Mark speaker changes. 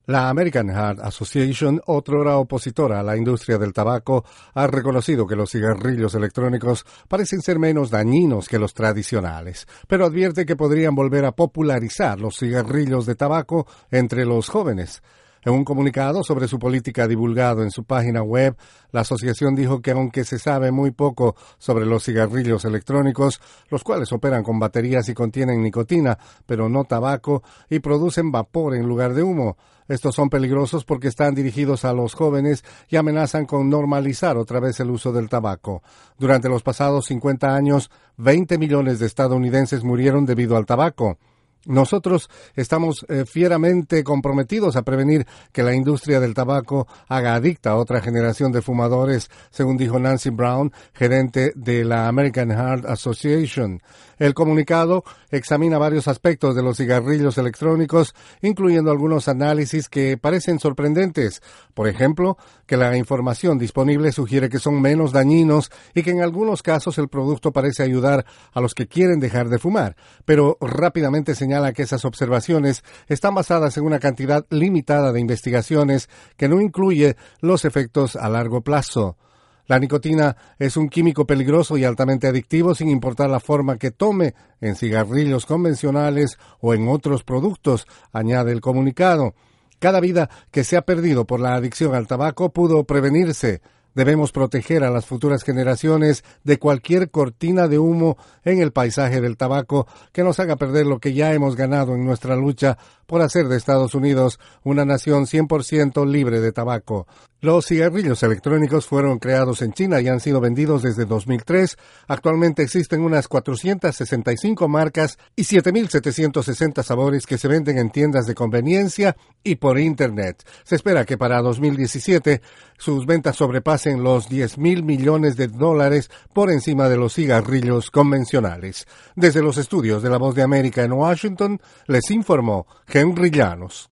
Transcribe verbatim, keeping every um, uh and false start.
Speaker 1: La American Heart Association, otrora opositora a la industria del tabaco, ha reconocido que los cigarrillos electrónicos parecen ser menos dañinos que los tradicionales, pero advierte que podrían volver a popularizar los cigarrillos de tabaco entre los jóvenes. En un comunicado sobre su política divulgado en su página web, la asociación dijo que aunque se sabe muy poco sobre los cigarrillos electrónicos, los cuales operan con baterías y contienen nicotina, pero no tabaco, y producen vapor en lugar de humo, estos son peligrosos porque están dirigidos a los jóvenes y amenazan con normalizar otra vez el uso del tabaco. Durante los pasados cincuenta años, veinte millones de estadounidenses murieron debido al tabaco. Nosotros estamos eh, fieramente comprometidos a prevenir que la industria del tabaco haga adicta a otra generación de fumadores, según dijo Nancy Brown, gerente de la American Heart Association. El comunicado examina varios aspectos de los cigarrillos electrónicos, incluyendo algunos análisis que parecen sorprendentes. Por ejemplo, que la información disponible sugiere que son menos dañinos y que en algunos casos el producto parece ayudar a los que quieren dejar de fumar, pero rápidamente señala que esas observaciones están basadas en una cantidad limitada de investigaciones que no incluye los efectos a largo plazo. La nicotina es un químico peligroso y altamente adictivo sin importar la forma que tome en cigarrillos convencionales o en otros productos, añade el comunicado. Cada vida que se ha perdido por la adicción al tabaco pudo prevenirse. Debemos proteger a las futuras generaciones de cualquier cortina de humo en el paisaje del tabaco que nos haga perder lo que ya hemos ganado en nuestra lucha por hacer de Estados Unidos una nación cien por ciento libre de tabaco. Los cigarrillos electrónicos fueron creados en China y han sido vendidos desde dos mil tres. Actualmente existen unas cuatrocientas sesenta y cinco marcas y siete mil setecientos sesenta sabores que se venden en tiendas de conveniencia y por Internet. Se espera que para dos mil diecisiete sus ventas sobrepasen los diez mil millones de dólares por encima de los cigarrillos convencionales. Desde los estudios de La Voz de América en Washington, les informó Henry Llanos.